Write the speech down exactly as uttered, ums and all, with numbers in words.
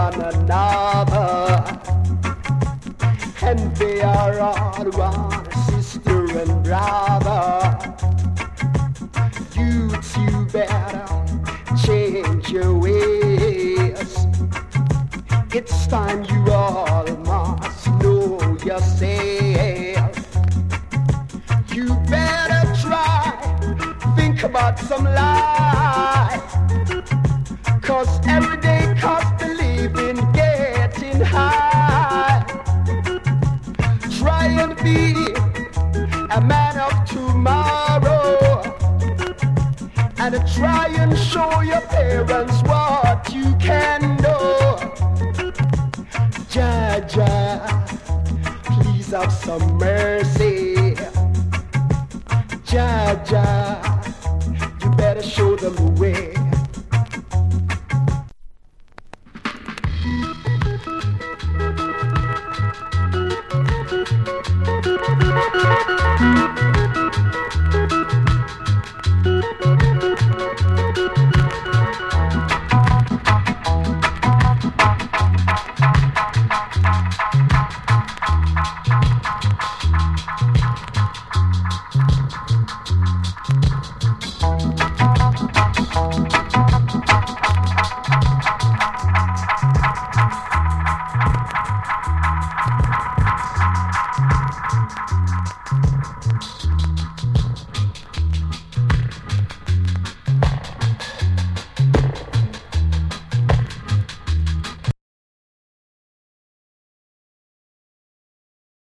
one another, and they are all one, sister and brother. You two better change your ways. It's time you all must know yourself. You better try, think about some life, 'cause every day cost of living getting high. Try and be a man of tomorrow, and try and show your parents what you can do. Jah, Jah, please have some mercy. Jah, Jah, you better show them the way. Thank you.